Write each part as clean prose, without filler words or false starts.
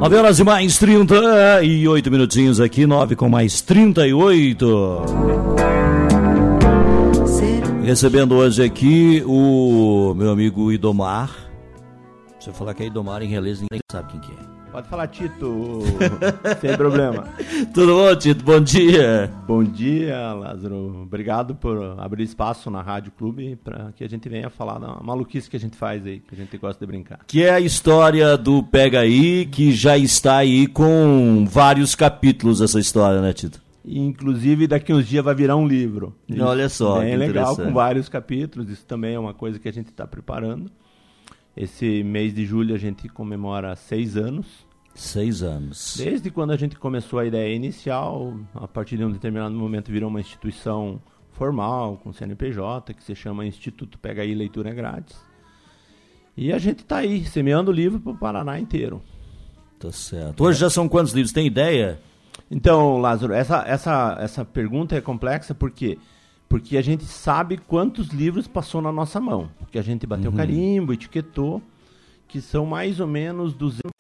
9 horas e mais 38 minutinhos aqui, 9 com mais 38. Recebendo hoje aqui o meu amigo Idomar. Se eu falar que é Idomar em realeza, ninguém sabe quem que é. Pode falar, Tito, sem problema. Tudo bom, Tito? Bom dia. Bom dia, Lázaro. Obrigado por abrir espaço na Rádio Clube para que a gente venha falar da maluquice que a gente faz aí, que a gente gosta de brincar. Que é a história do Pega Aí, que já está aí com vários capítulos essa história, né, Tito? Inclusive, daqui uns dias vai virar um livro. Olha só, bem legal, com vários capítulos. Isso também é uma coisa que a gente está preparando. Esse mês de julho a gente comemora 6 anos. 6 anos. Desde quando a gente começou a ideia inicial, a partir de um determinado momento virou uma instituição formal, com CNPJ, que se chama Instituto Pega Aí Leitura Grátis. E a gente está aí, semeando o livro para o Paraná inteiro. Tá certo. Hoje já são quantos livros? Tem ideia? Então, Lázaro, essa pergunta é complexa porque a gente sabe quantos livros passou na nossa mão. Porque a gente bateu carimbo, etiquetou, que são mais ou menos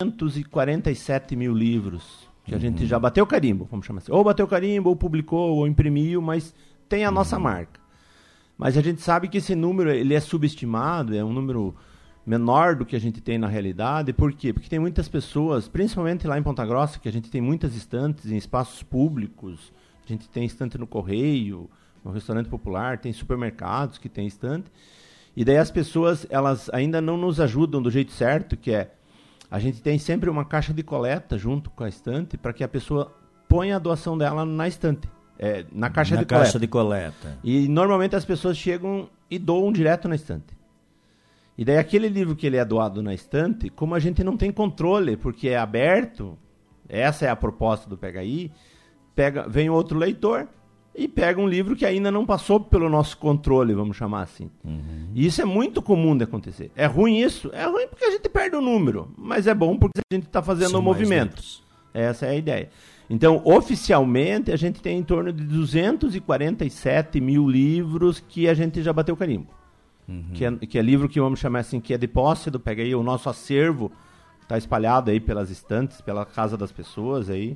247 mil livros. Que a gente já bateu carimbo, vamos chamar assim. Ou bateu carimbo, ou publicou, ou imprimiu, mas tem a nossa marca. Mas a gente sabe que esse número ele é subestimado, é um número menor do que a gente tem na realidade. Por quê? Porque tem muitas pessoas, principalmente lá em Ponta Grossa, que a gente tem muitas estantes em espaços públicos, a gente tem estante no Correio, no restaurante popular, tem supermercados que tem estante, e daí as pessoas elas ainda não nos ajudam do jeito certo, que é, a gente tem sempre uma caixa de coleta junto com a estante, para que a pessoa ponha a doação dela na estante, na caixa de coleta. E normalmente as pessoas chegam e doam direto na estante. E daí aquele livro que ele é doado na estante, como a gente não tem controle, porque é aberto, essa é a proposta do Pega Aí, vem outro leitor, e pega um livro que ainda não passou pelo nosso controle, vamos chamar assim. E isso é muito comum de acontecer. É ruim isso? É ruim porque a gente perde o número, mas é bom porque a gente está fazendo um movimento. Essa é a ideia. Então, oficialmente, a gente tem em torno de 247 mil livros que a gente já bateu carimbo. Que é livro que vamos chamar assim, que é de posse do Pega Aí, o nosso acervo está espalhado aí pelas estantes, pela casa das pessoas aí,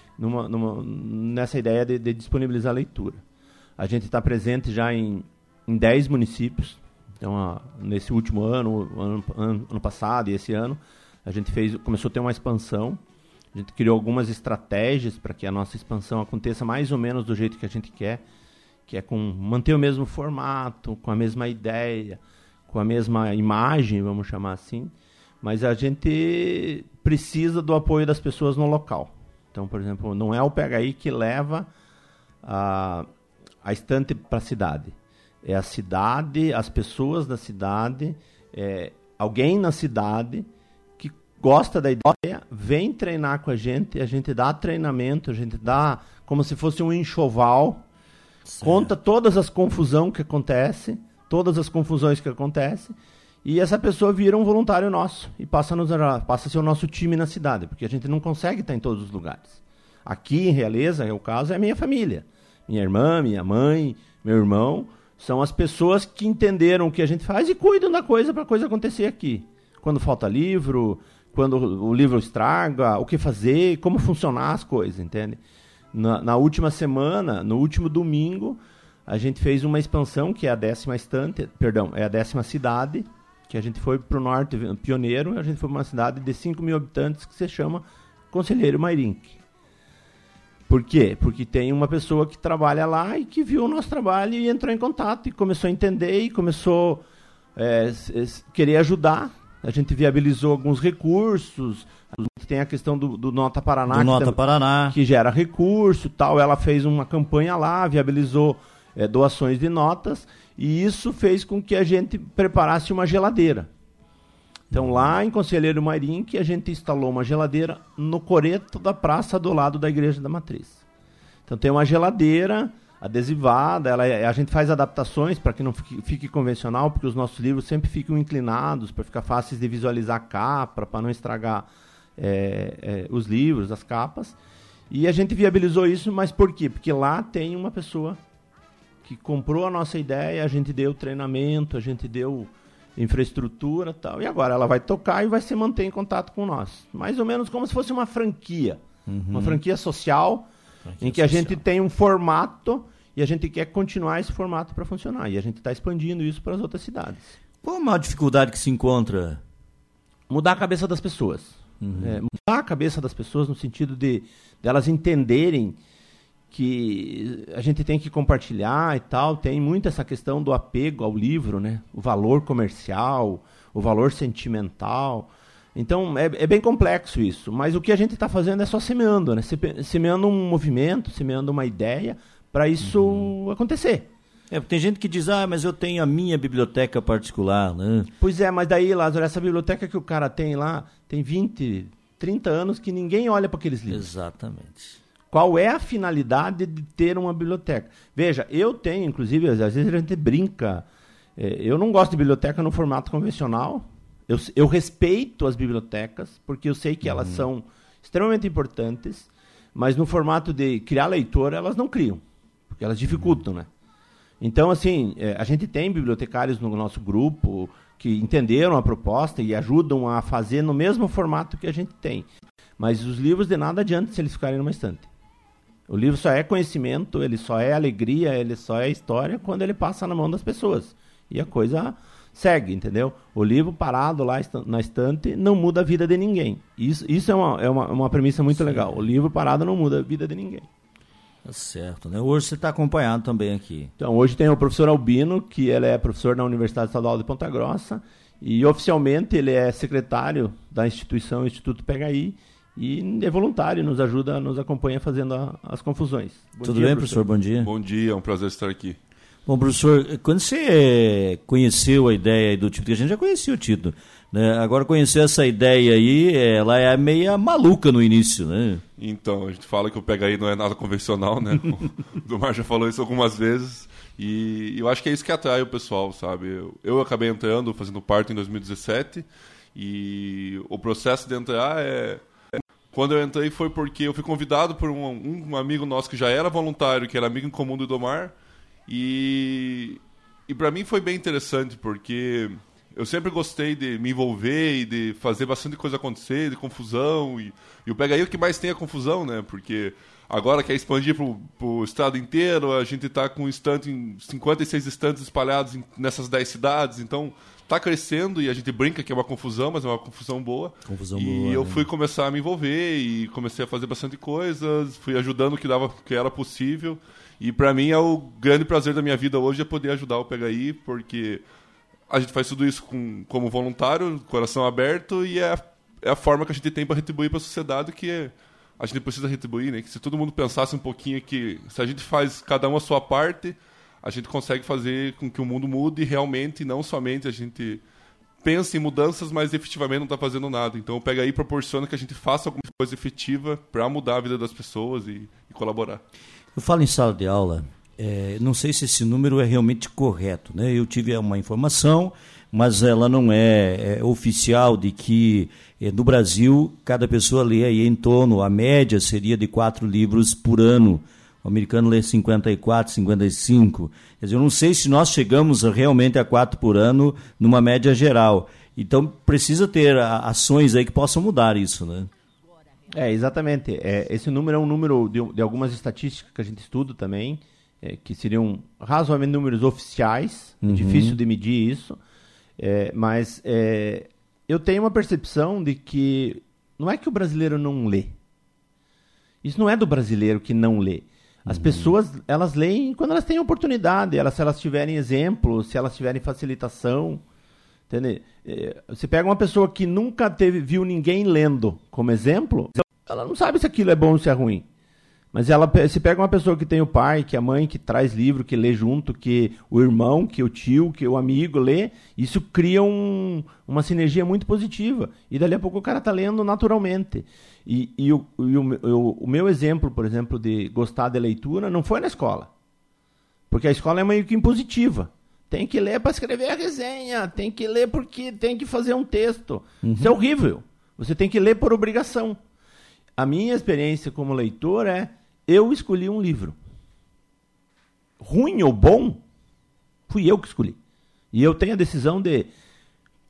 nessa ideia de disponibilizar a leitura. A gente está presente já em 10 municípios. Então, nesse último ano passado e esse ano, a gente começou a ter uma expansão. A gente criou algumas estratégias para que a nossa expansão aconteça mais ou menos do jeito que a gente quer, que é manter o mesmo formato, com a mesma ideia, com a mesma imagem, vamos chamar assim. Mas a gente precisa do apoio das pessoas no local. Então, por exemplo, não é o Pega Aí que leva a estante para a cidade. É a cidade, as pessoas da cidade, alguém na cidade que gosta da ideia, vem treinar com a gente dá treinamento, a gente dá como se fosse um enxoval, conta todas as confusões que acontecem, e essa pessoa vira um voluntário nosso e passa a ser o nosso time na cidade, porque a gente não consegue estar em todos os lugares. Aqui em Realeza, o caso é a minha família. Minha irmã, minha mãe, meu irmão, são as pessoas que entenderam o que a gente faz e cuidam da coisa para a coisa acontecer aqui. Quando falta livro, quando o livro estraga, o que fazer, como funcionar as coisas, entende? Na última semana, no último domingo, a gente fez uma expansão, que é a 10ª cidade, que a gente foi para o norte, pioneiro, a gente foi para uma cidade de 5 mil habitantes que se chama Conselheiro Mairink. Por quê? Porque tem uma pessoa que trabalha lá e que viu o nosso trabalho e entrou em contato e começou a entender e começou a querer ajudar. A gente viabilizou alguns recursos, tem a questão do Nota Paraná, que gera recurso e tal. Ela fez uma campanha lá, viabilizou doações de notas, e isso fez com que a gente preparasse uma geladeira. Então, lá em Conselheiro Mairink, a gente instalou uma geladeira no coreto da praça do lado da Igreja da Matriz. Então, tem uma geladeira adesivada, a gente faz adaptações para que não fique convencional, porque os nossos livros sempre ficam inclinados, para ficar fáceis de visualizar a capa, para não estragar os livros, as capas. E a gente viabilizou isso, mas por quê? Porque lá tem uma pessoa que comprou a nossa ideia, a gente deu treinamento, a gente deu infraestrutura e tal. E agora ela vai tocar e vai se manter em contato com nós. Mais ou menos como se fosse uma franquia. Uma franquia social, em que a gente tem um formato e a gente quer continuar esse formato para funcionar. E a gente está expandindo isso para as outras cidades. Qual a maior dificuldade que se encontra? Mudar a cabeça das pessoas. Mudar a cabeça das pessoas no sentido de elas entenderem que a gente tem que compartilhar e tal. Tem muito essa questão do apego ao livro, né? O valor comercial, o valor sentimental. Então, é bem complexo isso. Mas o que a gente está fazendo é só semeando, né? Semeando um movimento, semeando uma ideia para isso acontecer. Porque tem gente que diz, mas eu tenho a minha biblioteca particular, né? Pois é, mas daí, Lázaro, essa biblioteca que o cara tem lá, tem 20, 30 anos que ninguém olha para aqueles livros. Exatamente. Qual é a finalidade de ter uma biblioteca? Veja, eu tenho, inclusive, às vezes a gente brinca, eu não gosto de biblioteca no formato convencional. Eu respeito as bibliotecas, porque eu sei que elas são extremamente importantes, mas no formato de criar leitor, elas não criam, porque elas dificultam, né? Então, assim, a gente tem bibliotecários no nosso grupo que entenderam a proposta e ajudam a fazer no mesmo formato que a gente tem. Mas os livros de nada adianta se eles ficarem numa estante. O livro só é conhecimento, ele só é alegria, ele só é história quando ele passa na mão das pessoas. E a coisa segue, entendeu? O livro parado lá na estante não muda a vida de ninguém. Isso é uma premissa muito legal. O livro parado não muda a vida de ninguém. Tá certo, né? Hoje você está acompanhado também aqui. Então, hoje tem o professor Albino, que ele é professor na Universidade Estadual de Ponta Grossa, e oficialmente ele é secretário da instituição Instituto PHI, e é voluntário, nos ajuda, nos acompanha fazendo as confusões. Tudo bem, professor? Bom dia. Bom dia, é um prazer estar aqui. Bom, professor, quando você conheceu a ideia do título, porque a gente já conhecia o título, né? Agora conhecer essa ideia aí, ela é meio maluca no início, né? Então, a gente fala que o PHI não é nada convencional, né? O Domar já falou isso algumas vezes, e eu acho que é isso que atrai o pessoal, sabe? Eu acabei entrando, fazendo parte em 2017, e o processo de entrar Quando eu entrei foi porque eu fui convidado por um amigo nosso que já era voluntário, que era amigo em comum do Domar, e para mim foi bem interessante, porque eu sempre gostei de me envolver e de fazer bastante coisa acontecer, de confusão, e o PHI é o que mais tem a confusão, né? Porque agora quer expandir pro estado inteiro, a gente está com 56 estantes espalhados nessas 10 cidades, então está crescendo e a gente brinca que é uma confusão, mas é uma confusão boa. E eu fui começar a me envolver e comecei a fazer bastante coisas, fui ajudando o que era possível. E para mim é o grande prazer da minha vida hoje é poder ajudar o PHI, porque a gente faz tudo isso como voluntário, coração aberto, e é a forma que a gente tem para retribuir para a sociedade, que a gente precisa retribuir, né? Que se todo mundo pensasse um pouquinho que se a gente faz cada um a sua parte, a gente consegue fazer com que o mundo mude realmente, não somente a gente pensa em mudanças, mas efetivamente não está fazendo nada. Então o PHI proporciona que a gente faça alguma coisa efetiva para mudar a vida das pessoas e colaborar. Eu falo em sala de aula, não sei se esse número é realmente correto, né? Eu tive uma informação, mas ela não é oficial, de que no Brasil cada pessoa lê aí em torno, a média seria de 4 livros por ano. O americano lê 54, 55. Quer dizer, eu não sei se nós chegamos realmente a 4 por ano numa média geral. Então precisa ter ações aí que possam mudar isso, né? Exatamente. Esse número é um número de algumas estatísticas que a gente estuda também, que seriam razoavelmente números oficiais, difícil de medir isso, mas eu tenho uma percepção de que não é que o brasileiro não lê. Isso não é do brasileiro que não lê. As pessoas, elas leem quando elas têm oportunidade, se elas tiverem exemplo, se elas tiverem facilitação. Entendeu? Você pega uma pessoa que nunca viu ninguém lendo como exemplo, ela não sabe se aquilo é bom ou se é ruim. Mas se pega uma pessoa que tem o pai, que a mãe, que traz livro, que lê junto, que o irmão, que o tio, que o amigo lê, isso cria uma sinergia muito positiva. E dali a pouco o cara está lendo naturalmente. E o meu exemplo, por exemplo, de gostar de leitura não foi na escola. Porque a escola é meio que impositiva. Tem que ler para escrever a resenha, tem que ler porque tem que fazer um texto. Isso é horrível. Você tem que ler por obrigação. A minha experiência como leitor eu escolhi um livro. Ruim ou bom, fui eu que escolhi. E eu tenho a decisão de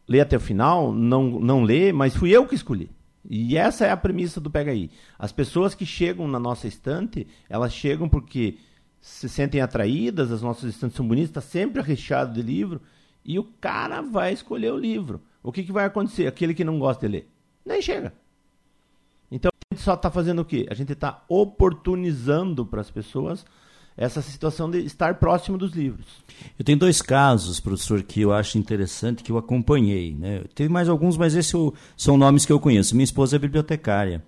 lê até o final, não lê, mas fui eu que escolhi. E essa é a premissa do Pega Aí. As pessoas que chegam na nossa estante, elas chegam porque se sentem atraídas, as nossas estantes são bonitas, está sempre recheado de livro, e o cara vai escolher o livro. O que vai acontecer? Aquele que não gosta de ler, nem chega. Então a gente só está fazendo o quê? A gente está oportunizando para as pessoas essa situação de estar próximo dos livros. Eu tenho 2 casos, professor, que eu acho interessante, que eu acompanhei, né? Teve mais alguns, mas esses são nomes que eu conheço. Minha esposa é bibliotecária.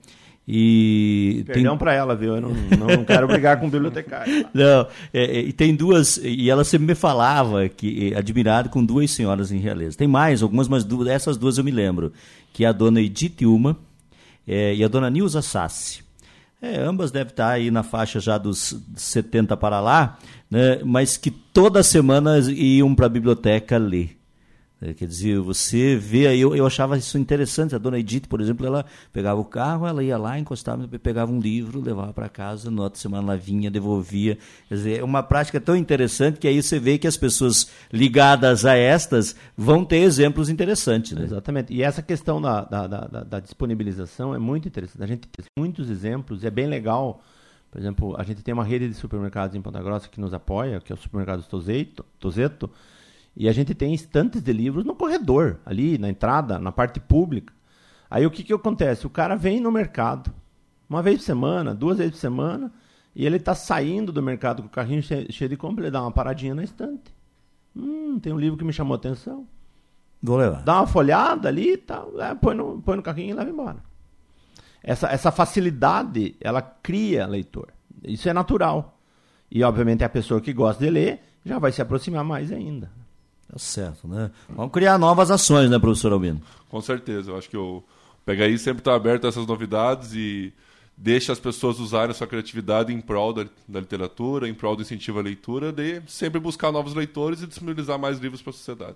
E perdão para ela, viu? Eu não quero brigar com bibliotecária. Não, e tem 2, e ela sempre me falava que admirado com 2 senhoras em Realeza. Tem mais, algumas, mas essas 2 eu me lembro, que é a dona Edith Uma e a dona Nilza Sassi. Ambas devem estar aí na faixa já dos 70 para lá, né? Mas que toda semana iam para a biblioteca ler. Quer dizer, você vê aí, eu achava isso interessante. A dona Edith, por exemplo, ela pegava o carro, ela ia lá, encostava, pegava um livro, levava para casa, na outra semana ela vinha, devolvia. Quer dizer, é uma prática tão interessante que aí você vê que as pessoas ligadas a estas vão ter exemplos interessantes. Né? Exatamente. E essa questão da disponibilização é muito interessante. A gente tem muitos exemplos, é bem legal. Por exemplo, a gente tem uma rede de supermercados em Ponta Grossa que nos apoia, que é o supermercado Tozeto. E a gente tem estantes de livros no corredor, ali na entrada, na parte pública. Aí o que acontece? O cara vem no mercado, uma vez por semana, 2 vezes por semana, e ele está saindo do mercado com o carrinho cheio de compra, ele dá uma paradinha na estante. Tem um livro que me chamou a atenção. Vou levar. Dá uma folhada ali, tá, põe no carrinho e leva embora. Essa facilidade, ela cria leitor. Isso é natural. E, obviamente, a pessoa que gosta de ler já vai se aproximar mais ainda. Tá certo, né? Vamos criar novas ações, né, professor Albino? Com certeza. Eu acho que o Pega Aí sempre está aberto a essas novidades e deixa as pessoas usarem a sua criatividade em prol da literatura, em prol do incentivo à leitura, de sempre buscar novos leitores e disponibilizar mais livros para a sociedade.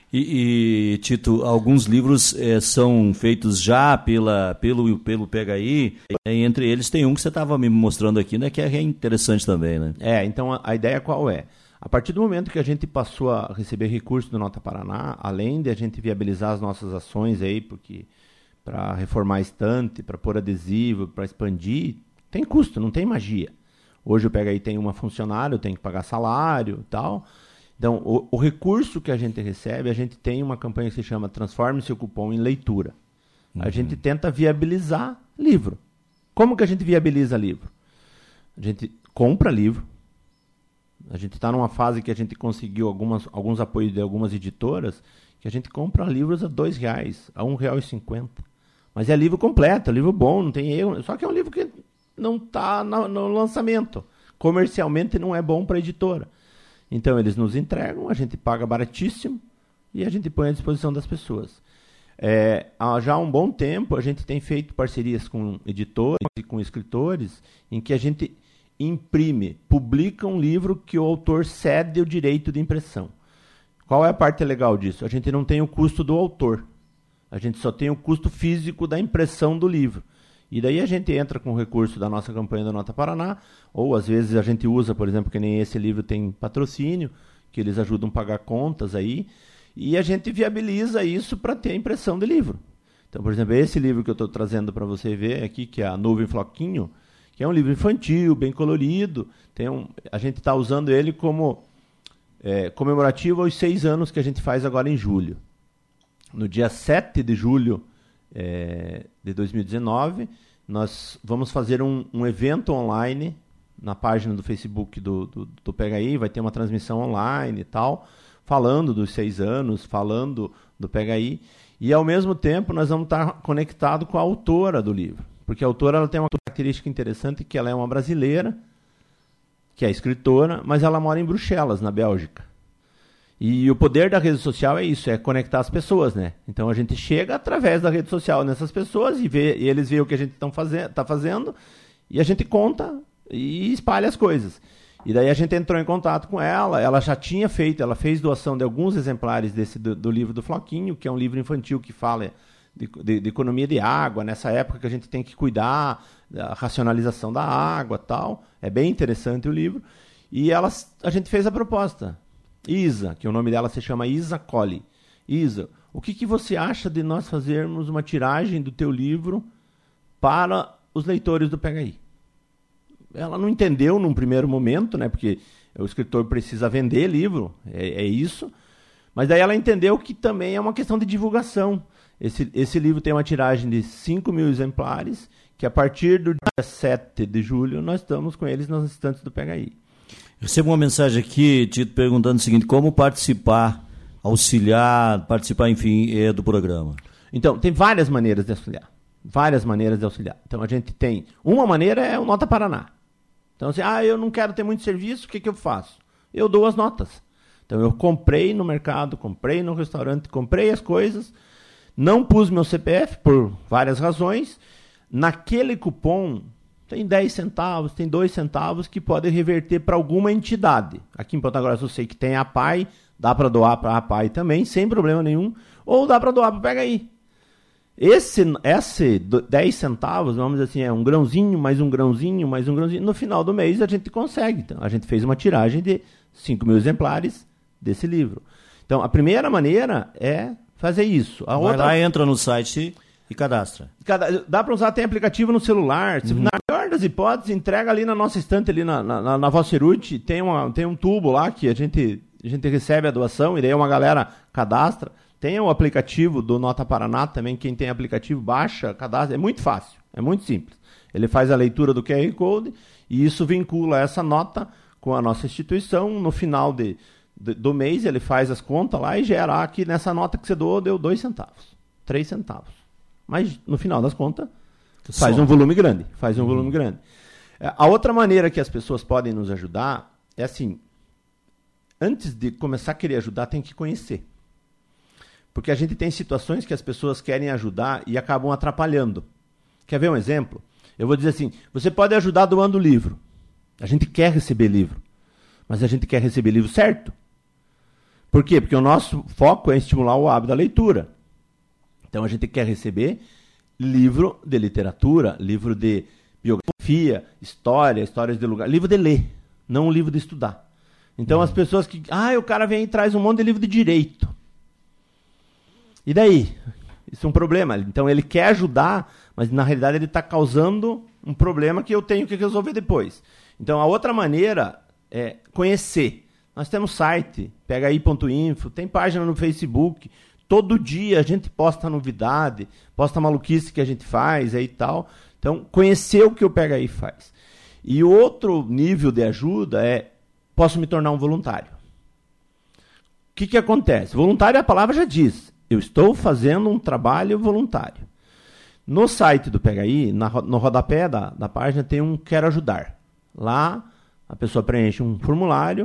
E, Tito, alguns livros são feitos já pelo Pega Aí, e entre eles tem um que você estava me mostrando aqui, né, que é interessante também, né? Então a ideia qual é? A partir do momento que a gente passou a receber recursos do Nota Paraná, além de a gente viabilizar as nossas ações aí, porque para reformar a estante, para pôr adesivo, para expandir, tem custo, não tem magia. Hoje o Pega Aí tem uma funcionária, tem que pagar salário e tal. Então, o recurso que a gente recebe, a gente tem uma campanha que se chama Transforme Seu Cupom em Leitura. A gente tenta viabilizar livro. Como que a gente viabiliza livro? A gente compra livro. A gente está numa fase que a gente conseguiu alguns apoios de algumas editoras, que a gente compra livros a R$2, a R$1,50. Mas é livro completo, é livro bom, não tem erro. Só que é um livro que não está no lançamento. Comercialmente não é bom para a editora. Então eles nos entregam, a gente paga baratíssimo e a gente põe à disposição das pessoas. Já há um bom tempo a gente tem feito parcerias com editores e com escritores em que a gente publica um livro que o autor cede o direito de impressão. Qual é a parte legal disso? A gente não tem o custo do autor. A gente só tem o custo físico da impressão do livro. E daí a gente entra com o recurso da nossa campanha da Nota Paraná, ou às vezes a gente usa, por exemplo, que nem esse livro tem patrocínio, que eles ajudam a pagar contas aí, e a gente viabiliza isso para ter a impressão de livro. Então, por exemplo, esse livro que eu estou trazendo para você ver aqui, que é a Nuvem Floquinho, que é um livro infantil, bem colorido. A gente está usando ele como comemorativo aos 6 anos que a gente faz agora em julho. No dia 7 de julho de 2019, nós vamos fazer um evento online na página do Facebook do Pega Aí, vai ter uma transmissão online e tal, falando dos 6 anos, falando do Pega Aí, e ao mesmo tempo nós vamos estar conectados com a autora do livro, porque a autora ela tem uma característica interessante, que ela é uma brasileira, que é escritora, mas ela mora em Bruxelas, na Bélgica. E o poder da rede social é isso, é conectar as pessoas, né? Então a gente chega através da rede social nessas pessoas e eles veem o que a gente está fazendo e a gente conta e espalha as coisas. E daí a gente entrou em contato com ela já tinha feito, ela fez doação de alguns exemplares do livro do Floquinho, que é um livro infantil que fala de economia de água, nessa época que a gente tem que cuidar da racionalização da água e tal. É bem interessante o livro. E a gente fez a proposta. Isa, que o nome dela se chama Isa Colli. Isa, o que você acha de nós fazermos uma tiragem do teu livro para os leitores do PHI? Ela não entendeu num primeiro momento, né, porque o escritor precisa vender livro, é isso, mas daí ela entendeu que também é uma questão de divulgação. Esse livro tem uma tiragem de 5.000 exemplares, que a partir do dia 7 de julho nós estamos com eles nas estantes do PHI. Recebo uma mensagem aqui, Tito, perguntando o seguinte: como participar, auxiliar, enfim, do programa? Então, tem várias maneiras de auxiliar. Então, a gente tem... Uma maneira é o Nota Paraná. Então, assim, eu não quero ter muito serviço, o que eu faço? Eu dou as notas. Então, eu comprei no mercado, comprei no restaurante, comprei as coisas, não pus meu CPF por várias razões. Naquele cupom tem 10 centavos, tem 2 centavos que podem reverter para alguma entidade. Aqui em Ponta Grossa eu sei que tem a APAI, dá para doar para a APAI também, sem problema nenhum, ou dá para doar para o PHI. Esse 10 centavos, vamos dizer assim, é um grãozinho, mais um grãozinho, mais um grãozinho. No final do mês a gente consegue. Então, a gente fez uma tiragem de 5.000 exemplares desse livro. Então, a primeira maneira é fazer isso. A outra... lá, entra no site e cadastra. Dá para usar, tem aplicativo no celular. Na melhor das hipóteses, entrega ali na nossa estante, ali na Vocerute, tem um tubo lá que a gente recebe a doação, e daí uma galera cadastra. Tem o aplicativo do Nota Paraná também, quem tem aplicativo baixa, cadastra. É muito fácil, é muito simples. Ele faz a leitura do QR Code e isso vincula essa nota com a nossa instituição. No final do mês ele faz as contas lá e gera aqui nessa nota que você doou, deu 2 centavos, 3 centavos. Mas no final das contas faz um volume grande. A outra maneira que as pessoas podem nos ajudar é assim: antes de começar a querer ajudar, tem que conhecer. Porque a gente tem situações que as pessoas querem ajudar e acabam atrapalhando. Quer ver um exemplo? Eu vou dizer assim: você pode ajudar doando livro. A gente quer receber livro, mas a gente quer receber livro certo. Por quê? Porque o nosso foco é estimular o hábito da leitura. Então a gente quer receber livro de literatura, livro de biografia, histórias de lugar, livro de ler, não um livro de estudar. Então as pessoas que... o cara vem e traz um monte de livro de direito. E daí? Isso é um problema. Então ele quer ajudar, mas na realidade ele está causando um problema que eu tenho que resolver depois. Então a outra maneira é conhecer. Nós temos site, phi.info, tem página no Facebook. Todo dia a gente posta novidade, posta maluquice que a gente faz aí e tal. Então, conhecer o que o PHI faz. E outro nível de ajuda é: posso me tornar um voluntário. O que acontece? Voluntário, a palavra já diz. Eu estou fazendo um trabalho voluntário. No site do PHI, no rodapé da página, tem um Quero Ajudar. Lá, a pessoa preenche um formulário,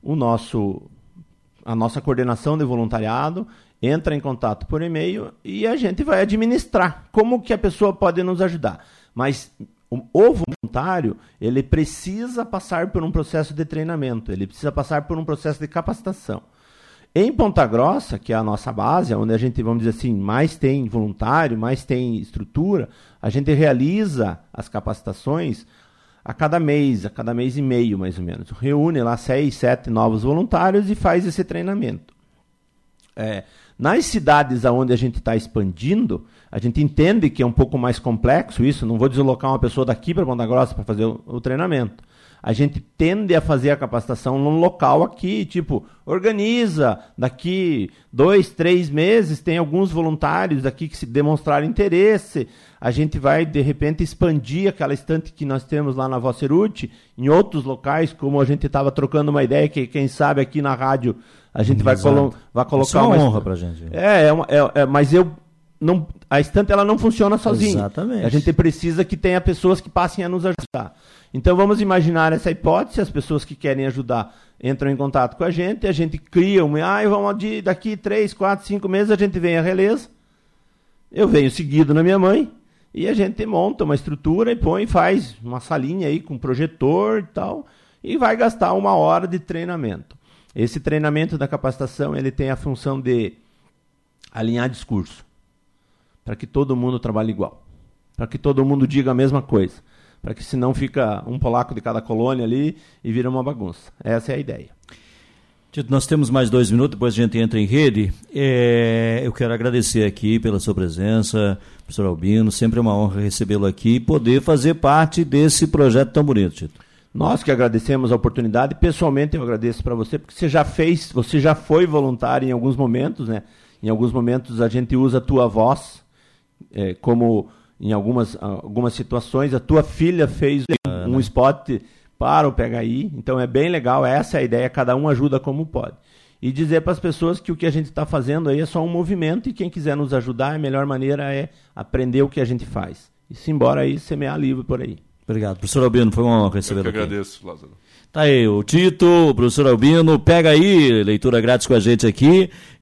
a nossa coordenação de voluntariado entra em contato por e-mail e a gente vai administrar como que a pessoa pode nos ajudar. Mas o voluntário, ele precisa passar por um processo de treinamento, ele precisa passar por um processo de capacitação. Em Ponta Grossa, que é a nossa base, onde a gente, vamos dizer assim, mais tem voluntário, mais tem estrutura, a gente realiza as capacitações a cada mês e meio, mais ou menos. Reúne lá 6, 7 novos voluntários e faz esse treinamento. Nas cidades onde a gente está expandindo, a gente entende que é um pouco mais complexo isso, não vou deslocar uma pessoa daqui para Ponta Grossa para fazer o treinamento. A gente tende a fazer a capacitação num local aqui, tipo, organiza, daqui 2, 3 meses, tem alguns voluntários daqui que se demonstraram interesse, a gente vai, de repente, expandir aquela estante que nós temos lá na Vocerute, em outros locais, como a gente estava trocando uma ideia, que quem sabe aqui na rádio a gente vai colocar isso é uma honra para a gente. Mas a estante ela não funciona sozinha. Exatamente. A gente precisa que tenha pessoas que passem a nos ajudar. Então vamos imaginar essa hipótese: as pessoas que querem ajudar entram em contato com a gente cria daqui 3, 4, 5 meses a gente vem a Releza, eu venho seguido na minha mãe, e a gente monta uma estrutura e faz uma salinha aí com projetor e tal, e vai gastar 1 hora de treinamento. Esse treinamento da capacitação, ele tem a função de alinhar discurso, para que todo mundo trabalhe igual, para que todo mundo diga a mesma coisa, para que senão fica um polaco de cada colônia ali e vira uma bagunça. Essa é a ideia. Tito, nós temos mais 2 minutos, depois a gente entra em rede. Eu quero agradecer aqui pela sua presença, professor Albino, sempre é uma honra recebê-lo aqui e poder fazer parte desse projeto tão bonito, Tito. Nós que agradecemos a oportunidade, pessoalmente eu agradeço para você, porque você já foi voluntário em alguns momentos, né? Em alguns momentos a gente usa a tua voz, como em algumas situações, a tua filha fez um spot para o PHI, então é bem legal, essa é a ideia, cada um ajuda como pode. E dizer para as pessoas que o que a gente está fazendo aí é só um movimento e quem quiser nos ajudar, a melhor maneira é aprender o que a gente faz. E se embora aí, semear livre por aí. Obrigado. Professor Albino, foi uma honra recebê-lo aqui. Eu que agradeço, Lázaro. Tá aí, o Tito, o professor Albino, pega aí, leitura grátis com a gente aqui.